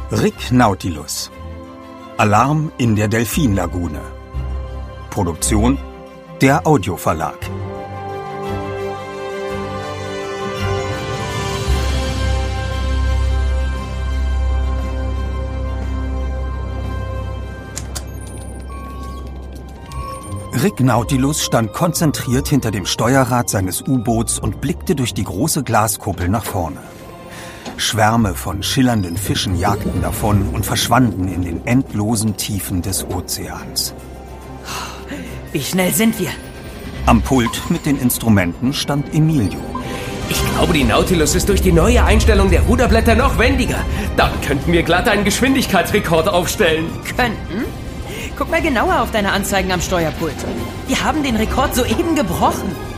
Rick Nautilus. Alarm in der Delfinlagune. Produktion der Audioverlag. Rick Nautilus stand konzentriert hinter dem Steuerrad seines U-Boots und blickte durch die große Glaskuppel nach vorne. Schwärme von schillernden Fischen jagten davon und verschwanden in den endlosen Tiefen des Ozeans. Wie schnell sind wir? Am Pult mit den Instrumenten stand Emilio. Ich glaube, die Nautilus ist durch die neue Einstellung der Ruderblätter noch wendiger. Dann könnten wir glatt einen Geschwindigkeitsrekord aufstellen. Könnten? Guck mal genauer auf deine Anzeigen am Steuerpult. Wir haben den Rekord soeben gebrochen.